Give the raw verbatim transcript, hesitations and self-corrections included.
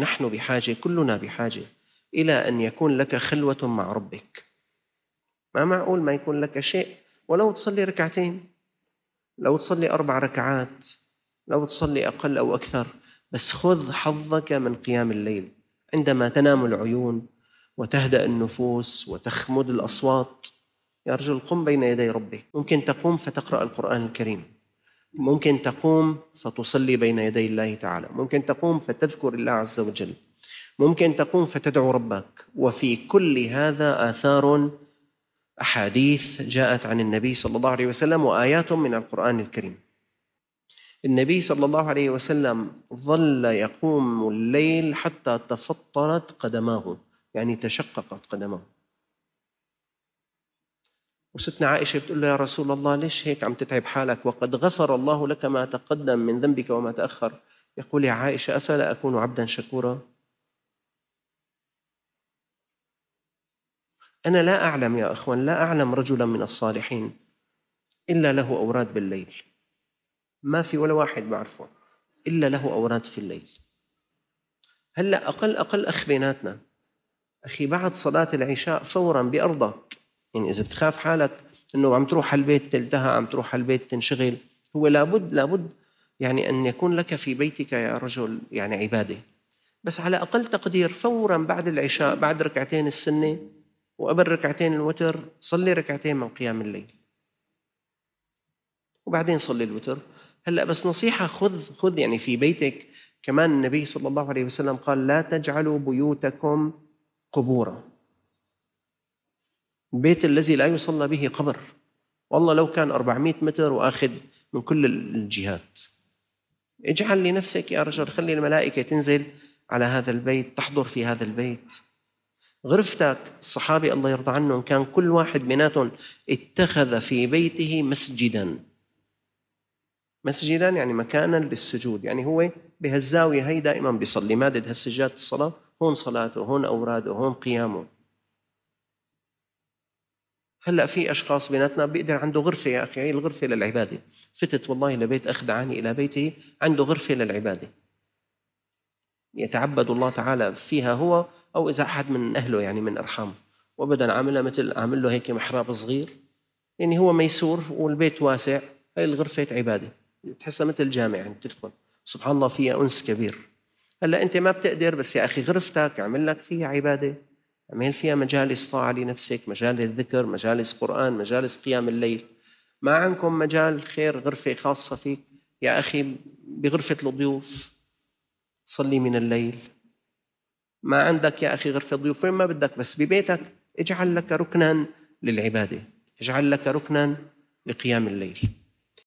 نحن بحاجة، كلنا بحاجة إلى أن يكون لك خلوة مع ربك. ما معقول ما يكون لك شيء، ولو تصلي ركعتين، لو تصلي أربع ركعات، لو تصلي أقل أو أكثر، بس خذ حظك من قيام الليل عندما تنام العيون وتهدأ النفوس وتخمد الأصوات. يا رجل قم بين يدي ربك. ممكن تقوم فتقرأ القرآن الكريم، ممكن تقوم فتصلي بين يدي الله تعالى، ممكن تقوم فتذكر الله عز وجل، ممكن تقوم فتدعو ربك. وفي كل هذا آثار أحاديث جاءت عن النبي صلى الله عليه وسلم وآيات من القرآن الكريم. النبي صلى الله عليه وسلم ظل يقوم الليل حتى تفطرت قدماه، يعني تشققت قدماه. وستنا عائشة بتقول له يا رسول الله ليش هيك عم تتعب حالك وقد غفر الله لك ما تقدم من ذنبك وما تأخر؟ يقول يا عائشة أفلا أكون عبدا شكورا؟ أنا لا أعلم يا أخوان، لا أعلم رجلا من الصالحين إلا له أوراد بالليل، ما في ولا واحد بعرفه إلا له أوراد في الليل. هلأ أقل أقل أخ بيناتنا، أخي بعد صلاة العشاء فوراً بأرضك، يعني إذا بتخاف حالك أنه عم تروح على البيت تلتهى، عم تروح على البيت تنشغل، هو لابد لابد يعني أن يكون لك في بيتك يا رجل يعني عبادة، بس على أقل تقدير فوراً بعد العشاء، بعد ركعتين السنة وقبل ركعتين الوتر، صلي ركعتين من قيام الليل وبعدين صلي الوتر. هلأ بس نصيحة، خذ خذ يعني في بيتك كمان. النبي صلى الله عليه وسلم قال لا تجعلوا بيوتكم قبورا. البيت الذي لا يصلى به قبر، والله لو كان أربعمائة متر وآخذ من كل الجهات. اجعل لنفسك يا رجل، خلي الملائكة تنزل على هذا البيت، تحضر في هذا البيت. غرفتك، الصحابة الله يرضى عنهم كان كل واحد مناتهم اتخذ في بيته مسجدا. مسجدا يعني مكانا للسجود، يعني هو بهالزاوية هي دائما بيصلي، مادد هالسجاد الصلاة، هون صلاته، هون أوراده، هون قيامه. هلأ في أشخاص بيناتنا بيقدر عنده غرفة، يا أخي هي الغرفة للعبادة. فتت والله لبيت أخ دعاني إلى بيته عنده غرفة للعبادة يتعبد الله تعالى فيها هو أو إذا أحد من أهله يعني من أرحامه، وأبدا عاملها مثل عامل له هيك محراب صغير، يعني هو ميسور والبيت واسع. هاي الغرفة عبادة، تحسها مثل جامع، يعني تدخل سبحان الله فيها أنس كبير. هلأ أنت ما بتقدر، بس يا أخي غرفتك اعمل لك فيها عبادة، اعمل فيها مجالس طاعة لنفسك، مجال الذكر، مجالس قرآن، مجالس قيام الليل. ما عندكم مجال خير غرفة خاصة فيك يا أخي بغرفة الضيوف صلي من الليل. ما عندك يا أخي غرفة ضيوف، وين ما بدك، بس ببيتك اجعل لك ركنا للعبادة، اجعل لك ركنا لقيام الليل.